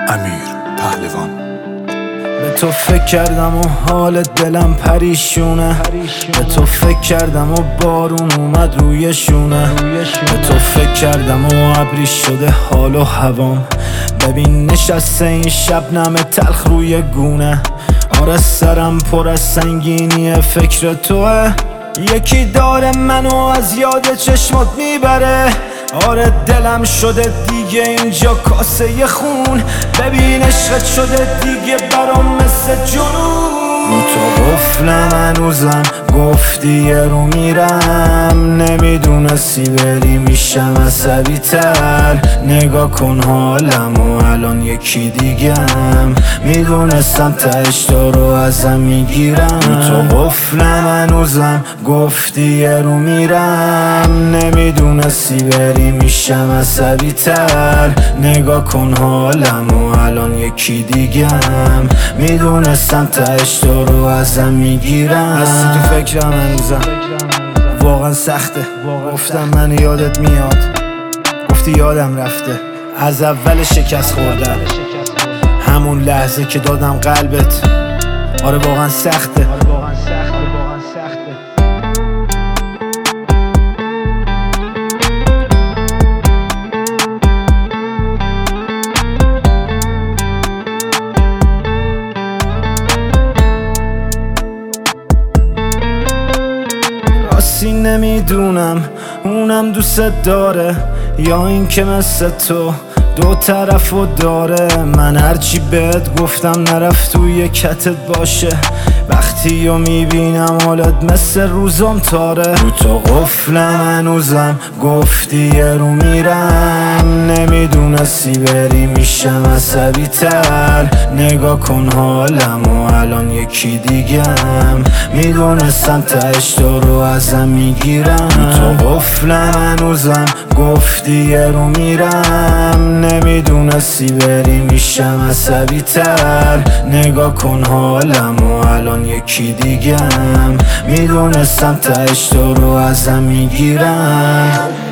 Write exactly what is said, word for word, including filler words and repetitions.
امیر پهلوان. به تو فکر کردم و حال دلم پریشونه، به تو فکر کردم و بارون اومد روی شونه، به تو فکر کردم و ابری شده حال و هوام. ببین نشسته این شبنم تلخ روی گونه، آره سرم پر از سنگینی فکر توه. یکی داره منو از یاد چشمات میبره، آره دلم شده دیگه اینجا کاسه خون. ببین عشقت شده دیگه برام مثل جنون. رو تو قفلم هنوزم گفتی یه رو میرم، نمیدونستی بری میشم عصبی تر. نگاه کن حالم و الان یکی دیگم، میدونستم تهش تو رو ازم میگیرم. رو تو قفلم هنوزم گفتی یه رو میرم، نمیدونستی بری میشم عصبی تر. نگاه کن حالم و الان یکی دیگم، میدونستم تهش تو رو ازم میگیرم. هستی تو فکرم هنوزم، واقعا سخته. گفتم من یادت میاد، گفتی یادم رفته. از اول شکست خوردم، همون لحظه که دادم قلبت. آره واقعا سخته. راستی نمیدونم اونم دوست داره یا این که مثل تو دو طرفو داره. من هرچی بهت گفتم نرفت توی کتت باشه، وقتی رو میبینم حالت مثل روزم تاره. رو تو قفلم هنوزم گفتی یه رو میرم، نمیدونستی بری میشم عصبی تر. نگاه کن حالم و الان یکی دیگم، میدونستم تهش تو رو ازم میگیرم. رو تو قفلم هنوزم گفتی یه رو میرم، نمیدونستی بری میشم عصبی تر. نگاه کن حالم و الان یکی دیگم، میدونستم تهش تو رو ازم میگیرم.